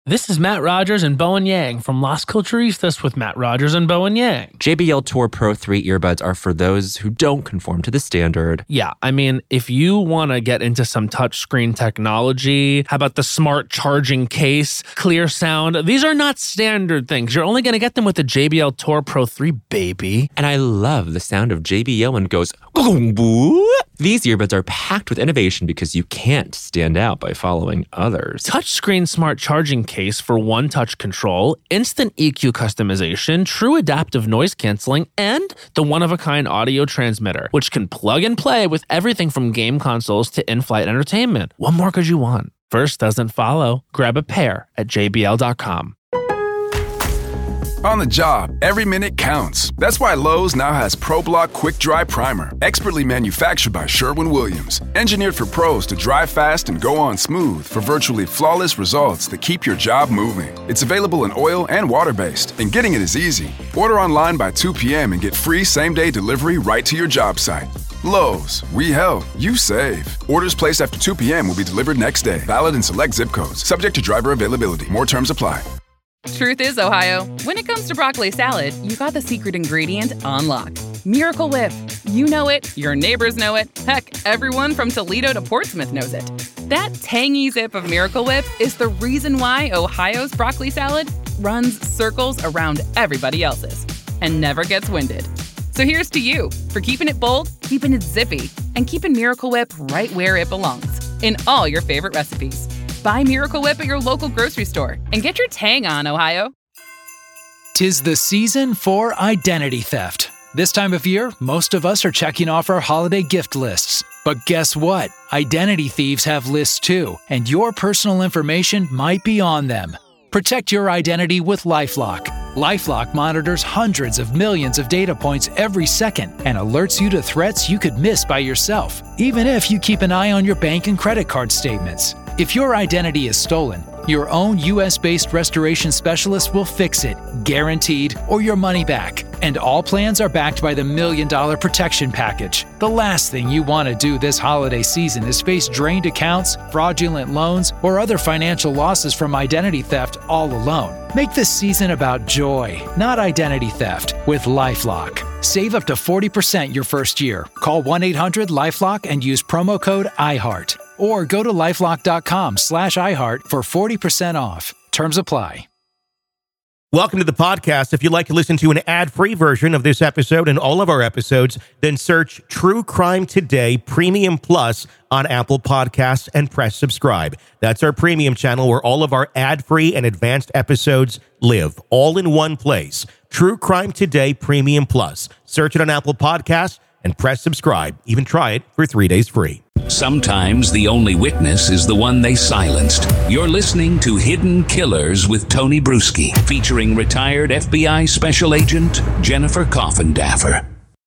This is Matt Rogers and Bowen Yang from Las Culturistas with Matt Rogers and Bowen Yang. JBL Tour Pro 3 earbuds are for those who don't conform to the standard. Yeah, I mean, if you want to get into some touchscreen technology, how about the smart charging case, clear sound? These are not standard things. You're only going to get them with the JBL Tour Pro 3, baby. And I love the sound of JBL when it goes, boom. These earbuds are packed with innovation because you can't stand out by following others. Touchscreen smart charging case for one-touch control, instant EQ customization, true adaptive noise canceling, and the one-of-a-kind audio transmitter, which can plug and play with everything from game consoles to in-flight entertainment. What more could you want? First doesn't follow. Grab a pair at jbl.com. On the job, every minute counts. That's why Lowe's now has ProBlock Quick Dry Primer, expertly manufactured by Sherwin-Williams. Engineered for pros to dry fast and go on smooth for virtually flawless results that keep your job moving. It's available in oil and water-based, and getting it is easy. Order online by 2 p.m. and get free same-day delivery right to your job site. Lowe's, we help, you save. Orders placed after 2 p.m. will be delivered next day. Valid in select zip codes. Subject to driver availability. More terms apply. Truth is, Ohio, when it comes to broccoli salad, you got the secret ingredient on lock. Miracle Whip. You know it, your neighbors know it, heck, everyone from Toledo to Portsmouth knows it. That tangy zip of Miracle Whip is the reason why Ohio's broccoli salad runs circles around everybody else's and never gets winded. So here's to you for keeping it bold, keeping it zippy, and keeping Miracle Whip right where it belongs, in all your favorite recipes. Buy Miracle Whip at your local grocery store and get your tang on, Ohio. 'Tis the season for identity theft. This time of year, most of us are checking off our holiday gift lists. But guess what? Identity thieves have lists too, and your personal information might be on them. Protect your identity with LifeLock. LifeLock monitors hundreds of millions of data points every second and alerts you to threats you could miss by yourself, even if you keep an eye on your bank and credit card statements. If your identity is stolen, your own U.S.-based restoration specialist will fix it, guaranteed, or your money back. And all plans are backed by the $1 Million Protection Package. The last thing you want to do this holiday season is face drained accounts, fraudulent loans, or other financial losses from identity theft all alone. Make this season about joy, not identity theft, with LifeLock. Save up to 40% your first year. Call 1-800-LifeLock and use promo code IHEART. Or go to lifelock.com/iHeart for 40% off. Terms apply. Welcome to the podcast. If you'd like to listen to an ad-free version of this episode and all of our episodes, then search True Crime Today Premium Plus on Apple Podcasts and press subscribe. That's our premium channel where all of our ad-free and advanced episodes live, all in one place. True Crime Today Premium Plus. Search it on Apple Podcasts and press subscribe. Even try it for 3 days free. Sometimes the only witness is the one they silenced. You're listening to Hidden Killers with Tony Bruschi, featuring retired FBI Special Agent Jennifer Coffindaffer.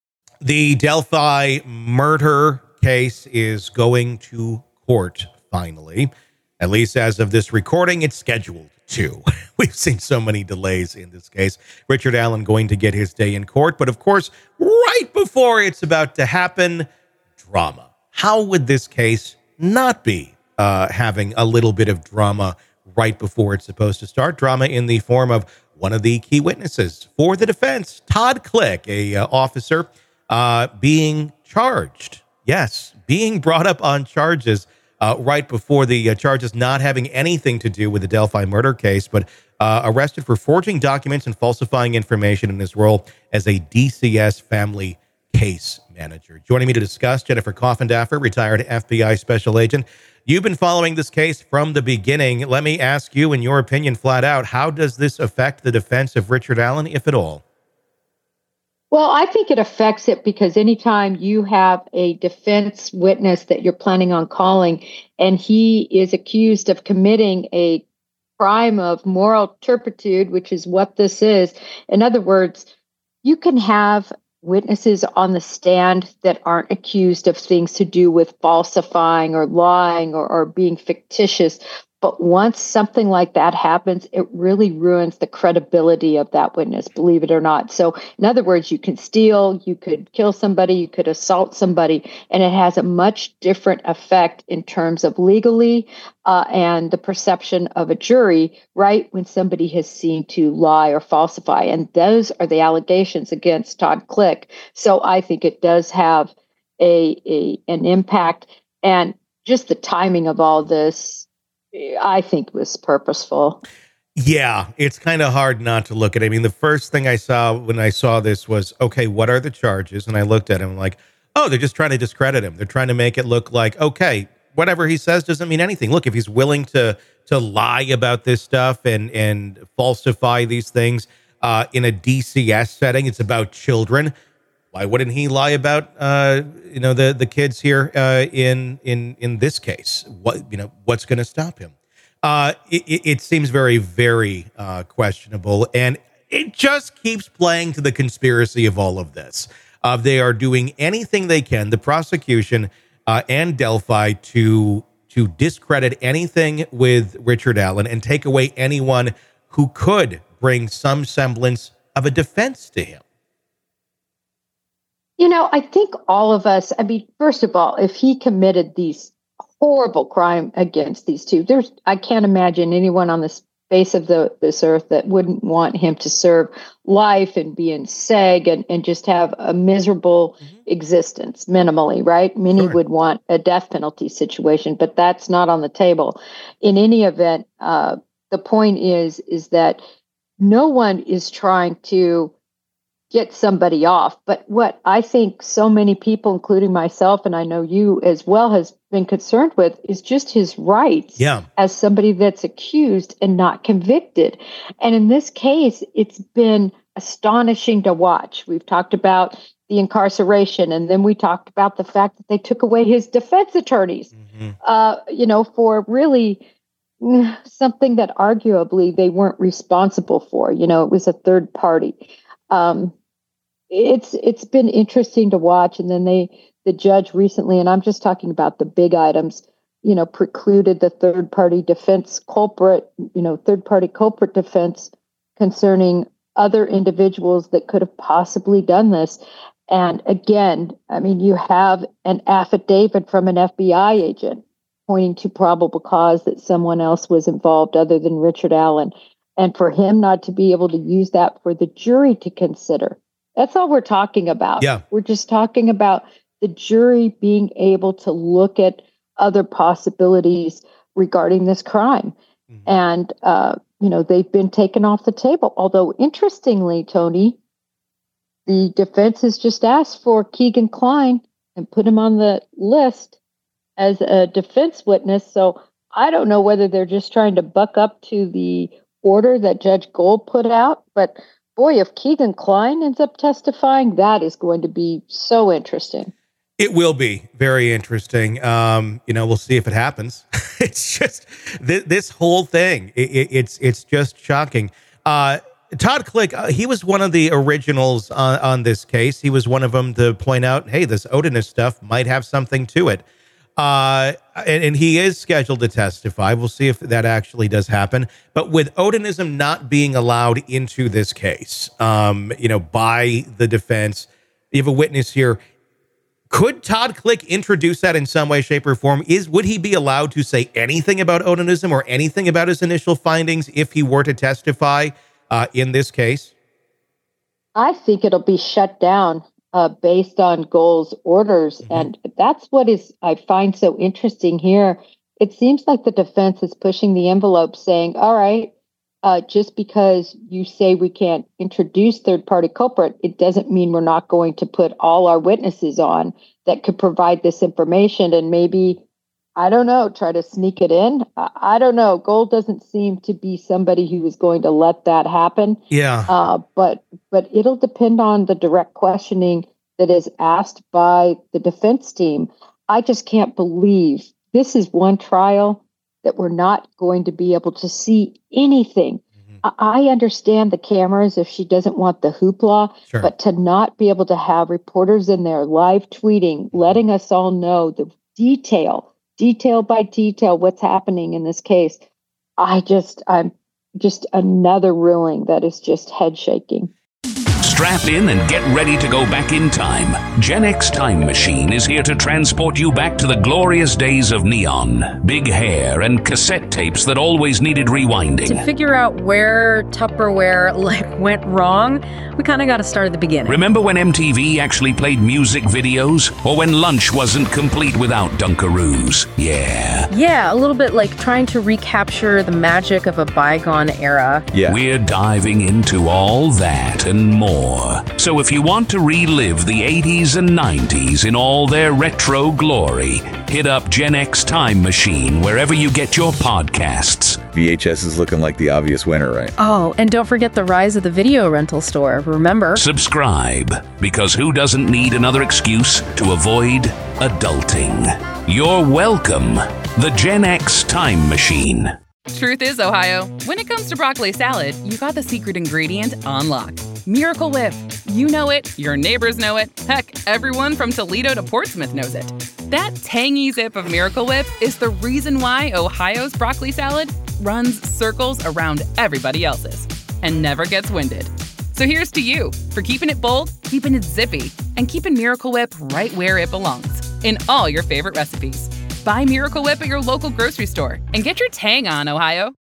The Delphi murder case is going to court, finally. At least as of this recording, it's scheduled to. We've seen so many delays in this case. Richard Allen going to get his day in court, but of course, right before it's about to happen, drama. How would this case not be having a little bit of drama right before it's supposed to start? Drama in the form of one of the key witnesses for the defense, Todd Click, a officer being charged. Yes, being brought up on charges right before the charges not having anything to do with the Delphi murder case, but arrested for forging documents and falsifying information in his role as a DCS family case manager. Joining me to discuss, Jennifer Coffindaffer, retired FBI Special Agent. You've been following this case from the beginning. Let me ask you, in your opinion, flat out, how does this affect the defense of Richard Allen, if at all? Well, I think it affects it because anytime you have a defense witness that you're planning on calling and he is accused of committing a crime of moral turpitude, which is what this is. In other words, you can have witnesses on the stand that aren't accused of things to do with falsifying or lying or being fictitious, But once something like that happens, it really ruins the credibility of that witness, believe it or not. So in other words, you can steal, you could kill somebody, you could assault somebody, and it has a much different effect in terms of legally and the perception of a jury, right, when somebody has seen to lie or falsify. And those are the allegations against Todd Click. So I think it does have an impact. And just the timing of all this, I think, was purposeful. Yeah, it's kind of hard not to look at it. I mean, the first thing I saw when I saw this was, okay, what are the charges? And I looked at him like, oh, they're just trying to discredit him. They're trying to make it look like, okay, whatever he says doesn't mean anything. Look, if he's willing to lie about this stuff and falsify these things in a DCS setting, it's about children. Why wouldn't he lie about the kids here in this case? What's going to stop him? It seems very, very questionable, and it just keeps playing to the conspiracy of all of this. They are doing anything they can, the prosecution and Delphi, to discredit anything with Richard Allen and take away anyone who could bring some semblance of a defense to him. I think all of us, first of all, if he committed these horrible crime against these two, I can't imagine anyone on the face of this earth that wouldn't want him to serve life and be in SEG and just have a miserable existence minimally, right? Many would want a death penalty situation, but that's not on the table. In any event, the point is that no one is trying to get somebody off. But what I think so many people, including myself, and I know you as well, has been concerned with is just his rights as somebody that's accused and not convicted. And in this case, it's been astonishing to watch. We've talked about the incarceration, and then we talked about the fact that they took away his defense attorneys, for really something that arguably they weren't responsible for. It was a third party. It's been interesting to watch. And then the judge recently, and I'm just talking about the big items, precluded the third party culprit defense concerning other individuals that could have possibly done this. And again, you have an affidavit from an FBI agent pointing to probable cause that someone else was involved other than Richard Allen. And for him not to be able to use that for the jury to consider. That's all we're talking about. Yeah. We're just talking about the jury being able to look at other possibilities regarding this crime. And, they've been taken off the table. Although, interestingly, Tony, the defense has just asked for Keegan Kline and put him on the list as a defense witness. So I don't know whether they're just trying to buck up to the order that Judge Gold put out. But boy, if Keegan Kline ends up testifying, that is going to be so interesting. It will be very interesting. We'll see if it happens. It's just this whole thing. It's just shocking. Todd Click, he was one of the originals on this case. He was one of them to point out, hey, this Odinist stuff might have something to it. And he is scheduled to testify. We'll see if that actually does happen. But with Odinism not being allowed into this case, by the defense, you have a witness here. Could Todd Click introduce that in some way, shape, or form? Would he be allowed to say anything about Odinism or anything about his initial findings if he were to testify in this case? I think it'll be shut down based on Gold's orders. And that's what I find so interesting here. It seems like the defense is pushing the envelope saying, all right, just because you say we can't introduce third-party culprit, it doesn't mean we're not going to put all our witnesses on that could provide this information and maybe, I don't know, try to sneak it in. I don't know. Gold doesn't seem to be somebody who is going to let that happen. Yeah. But it'll depend on the direct questioning that is asked by the defense team. I just can't believe this is one trial that we're not going to be able to see anything. I understand the cameras if she doesn't want the hoopla, but to not be able to have reporters in there live tweeting, letting us all know the detail by detail, what's happening in this case. I'm just another ruling that is just head shaking. Strap in and get ready to go back in time. Gen X Time Machine is here to transport you back to the glorious days of neon, big hair, and cassette tapes that always needed rewinding. To figure out where Tupperware went wrong, we kind of got to start at the beginning. Remember when MTV actually played music videos? Or when lunch wasn't complete without Dunkaroos? Yeah, a little bit like trying to recapture the magic of a bygone era. Yeah. We're diving into all that and more. So if you want to relive the 80s and 90s in all their retro glory, hit up Gen X Time Machine wherever you get your podcasts. VHS is looking like the obvious winner, right? Oh, and don't forget the rise of the video rental store. Remember? Subscribe, because who doesn't need another excuse to avoid adulting? You're welcome. The Gen X Time Machine. Truth is, Ohio, when it comes to broccoli salad, you got the secret ingredient on lock. Miracle Whip. You know it, your neighbors know it, heck, everyone from Toledo to Portsmouth knows it. That tangy zip of Miracle Whip is the reason why Ohio's broccoli salad runs circles around everybody else's and never gets winded. So here's to you for keeping it bold, keeping it zippy, and keeping Miracle Whip right where it belongs, in all your favorite recipes. Buy Miracle Whip at your local grocery store and get your tang on, Ohio.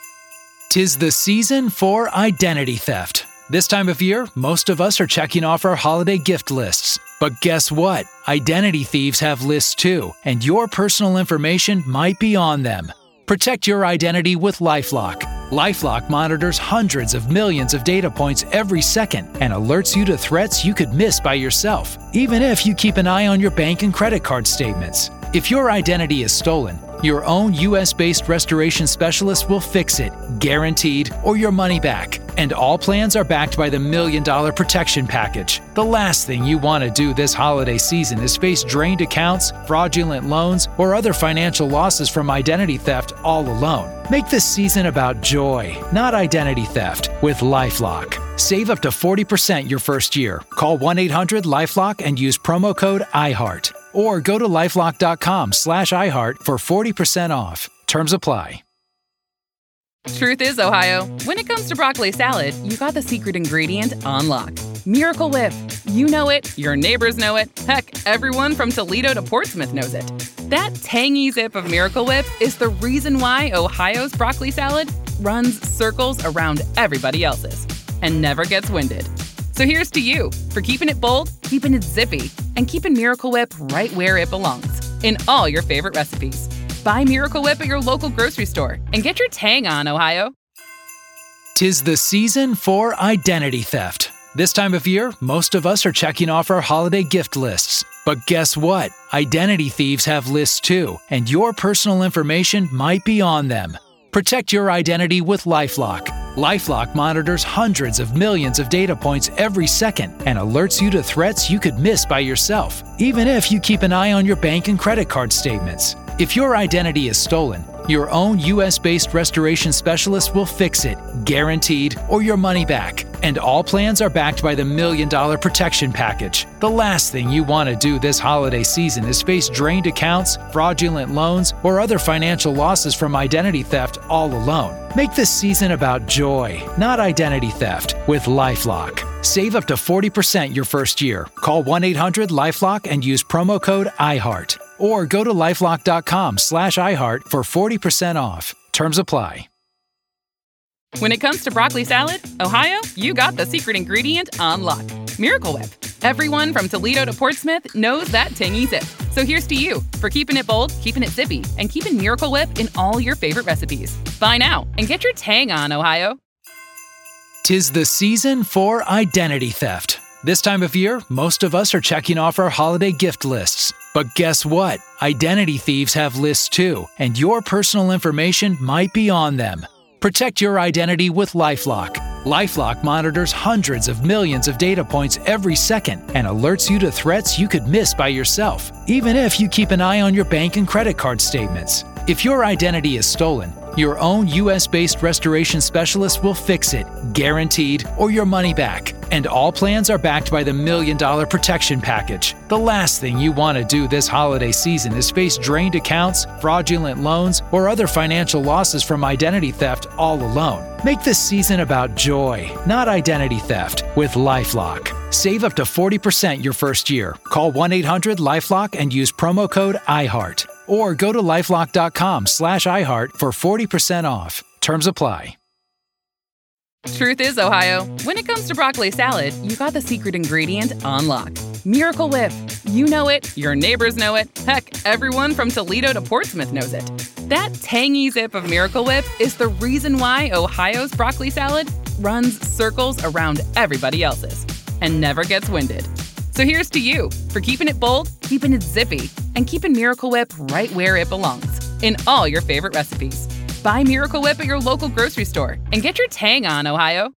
'Tis the season for identity theft. This time of year, most of us are checking off our holiday gift lists. But guess what? Identity thieves have lists too, and your personal information might be on them. Protect your identity with LifeLock. LifeLock monitors hundreds of millions of data points every second and alerts you to threats you could miss by yourself, even if you keep an eye on your bank and credit card statements. If your identity is stolen, your own US-based restoration specialist will fix it, guaranteed, or your money back. And all plans are backed by the $1 Million Protection Package. The last thing you want to do this holiday season is face drained accounts, fraudulent loans, or other financial losses from identity theft all alone. Make this season about joy, not identity theft, with LifeLock. Save up to 40% your first year. Call 1-800-LifeLock and use promo code IHEART. Or go to lifelock.com/iHeart for 40% off. Terms apply. Truth is, Ohio, when it comes to broccoli salad, you got the secret ingredient on lock. Miracle Whip. You know it, your neighbors know it, heck, everyone from Toledo to Portsmouth knows it. That tangy zip of Miracle Whip is the reason why Ohio's broccoli salad runs circles around everybody else's and never gets winded. So here's to you for keeping it bold, keeping it zippy, and keeping Miracle Whip right where it belongs, in all your favorite recipes. Buy Miracle Whip at your local grocery store and get your tang on, Ohio. 'Tis the season for identity theft. This time of year, most of us are checking off our holiday gift lists. But guess what? Identity thieves have lists too, and your personal information might be on them. Protect your identity with LifeLock. LifeLock monitors hundreds of millions of data points every second and alerts you to threats you could miss by yourself, even if you keep an eye on your bank and credit card statements. If your identity is stolen, your own US-based restoration specialist will fix it, guaranteed, or your money back. And all plans are backed by the $1 Million Protection Package. The last thing you want to do this holiday season is face drained accounts, fraudulent loans, or other financial losses from identity theft all alone. Make this season about joy, not identity theft, with LifeLock. Save up to 40% your first year. Call 1-800-LifeLock and use promo code IHEART. Or go to lifelock.com/iHeart for 40% off. Terms apply. When it comes to broccoli salad, Ohio, you got the secret ingredient on lock. Miracle Whip. Everyone from Toledo to Portsmouth knows that tangy zip. So here's to you for keeping it bold, keeping it zippy, and keeping Miracle Whip in all your favorite recipes. Buy now and get your tang on, Ohio. 'Tis the season for identity theft. This time of year, most of us are checking off our holiday gift lists. But guess what? Identity thieves have lists too, and your personal information might be on them. Protect your identity with LifeLock. LifeLock monitors hundreds of millions of data points every second and alerts you to threats you could miss by yourself, even if you keep an eye on your bank and credit card statements. If your identity is stolen, Your own U.S.-based restoration specialist will fix it, guaranteed, or your money back. And all plans are backed by the $1 Million Protection Package. The last thing you want to do this holiday season is face drained accounts, fraudulent loans, or other financial losses from identity theft all alone. Make this season about joy, not identity theft, with LifeLock. Save up to 40% your first year. Call 1-800-LifeLock and use promo code IHEART. Or go to lifelock.com/iHeart for 40% off. Terms apply. Truth is, Ohio, when it comes to broccoli salad, you got the secret ingredient on lock. Miracle Whip. You know it, your neighbors know it, heck, everyone from Toledo to Portsmouth knows it. That tangy zip of Miracle Whip is the reason why Ohio's broccoli salad runs circles around everybody else's and never gets winded. So here's to you for keeping it bold, keeping it zippy, and keeping Miracle Whip right where it belongs, in all your favorite recipes. Buy Miracle Whip at your local grocery store and get your tang on, Ohio.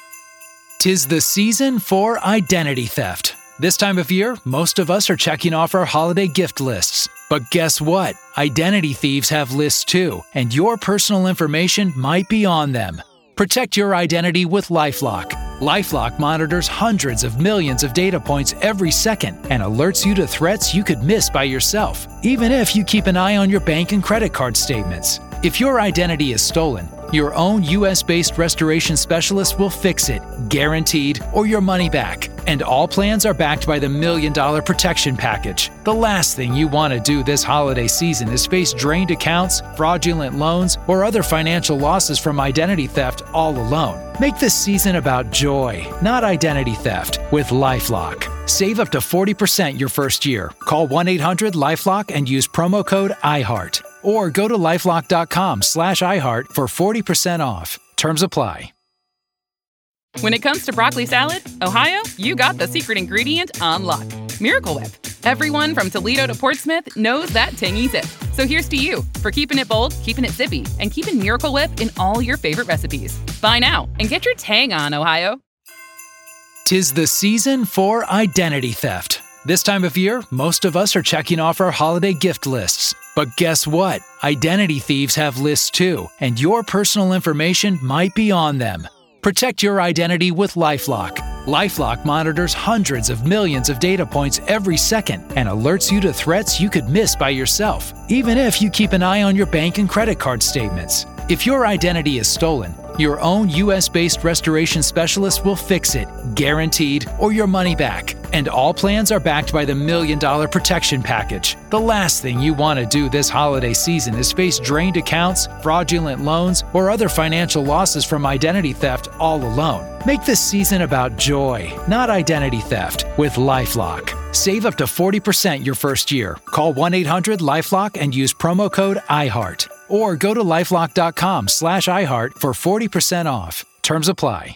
'Tis the season for identity theft. This time of year, most of us are checking off our holiday gift lists. But guess what? Identity thieves have lists too, and your personal information might be on them. Protect your identity with LifeLock. LifeLock monitors hundreds of millions of data points every second and alerts you to threats you could miss by yourself, even if you keep an eye on your bank and credit card statements. If your identity is stolen, your own U.S.-based restoration specialist will fix it, guaranteed, or your money back. And all plans are backed by the $1 Million Protection Package. The last thing you want to do this holiday season is face drained accounts, fraudulent loans, or other financial losses from identity theft all alone. Make this season about joy, not identity theft, with LifeLock. Save up to 40% your first year. Call 1-800-LifeLock and use promo code IHEART. Or go to lifelock.com/iHeart for 40% off. Terms apply. When it comes to broccoli salad, Ohio, you got the secret ingredient on lock. Miracle Whip. Everyone from Toledo to Portsmouth knows that tangy zip. So here's to you for keeping it bold, keeping it zippy, and keeping Miracle Whip in all your favorite recipes. Buy now and get your tang on, Ohio. 'Tis the season for identity theft. This time of year, most of us are checking off our holiday gift lists. But guess what? Identity thieves have lists too, and your personal information might be on them. Protect your identity with LifeLock. LifeLock monitors hundreds of millions of data points every second and alerts you to threats you could miss by yourself, even if you keep an eye on your bank and credit card statements. If your identity is stolen, your own U.S.-based restoration specialist will fix it, guaranteed, or your money back. And all plans are backed by the $1 Million Protection Package. The last thing you want to do this holiday season is face drained accounts, fraudulent loans, or other financial losses from identity theft all alone. Make this season about joy, not identity theft, with LifeLock. Save up to 40% your first year. Call 1-800-LifeLock and use promo code IHEART. Or go to lifelock.com/iHeart for 40% off. Terms apply.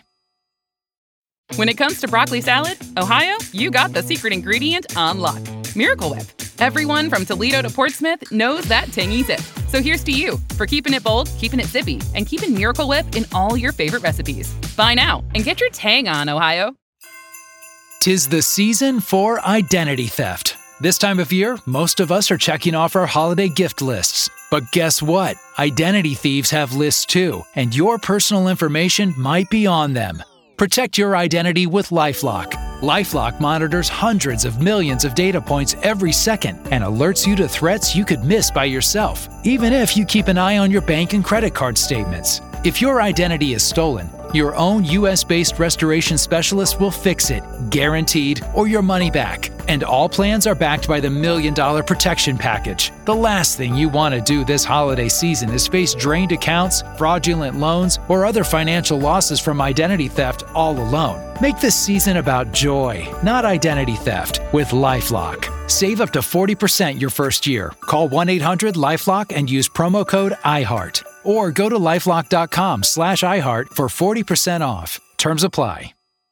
When it comes to broccoli salad, Ohio, you got the secret ingredient on lock. Miracle Whip. Everyone from Toledo to Portsmouth knows that tangy zip. So here's to you for keeping it bold, keeping it zippy, and keeping Miracle Whip in all your favorite recipes. Buy now and get your tang on, Ohio. 'Tis the season for identity theft. This time of year, most of us are checking off our holiday gift lists. But guess what? Identity thieves have lists too, and your personal information might be on them. Protect your identity with LifeLock. LifeLock monitors hundreds of millions of data points every second and alerts you to threats you could miss by yourself, even if you keep an eye on your bank and credit card statements. If your identity is stolen, your own U.S.-based restoration specialist will fix it, guaranteed, or your money back. And all plans are backed by the $1 Million Protection Package. The last thing you want to do this holiday season is face drained accounts, fraudulent loans, or other financial losses from identity theft all alone. Make this season about joy, not identity theft, with LifeLock. Save up to 40% your first year. Call 1-800-LifeLock and use promo code IHEART. Or go to lifelock.com/iHeart for 40% off. Terms apply.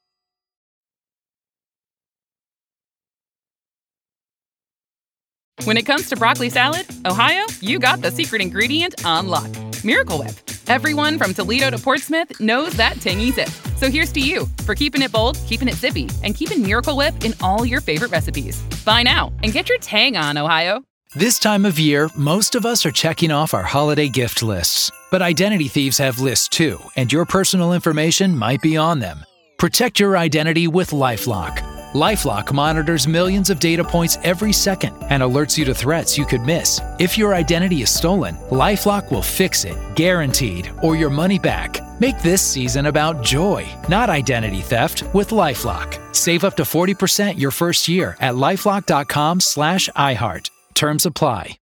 When it comes to broccoli salad, Ohio, you got the secret ingredient on lock. Miracle Whip. Everyone from Toledo to Portsmouth knows that tangy zip. So here's to you for keeping it bold, keeping it zippy, and keeping Miracle Whip in all your favorite recipes. Buy now and get your tang on, Ohio. This time of year, most of us are checking off our holiday gift lists. But identity thieves have lists too, and your personal information might be on them. Protect your identity with LifeLock. LifeLock monitors millions of data points every second and alerts you to threats you could miss. If your identity is stolen, LifeLock will fix it, guaranteed, or your money back. Make this season about joy, not identity theft, with LifeLock. Save up to 40% your first year at LifeLock.com/iHeart. Terms apply.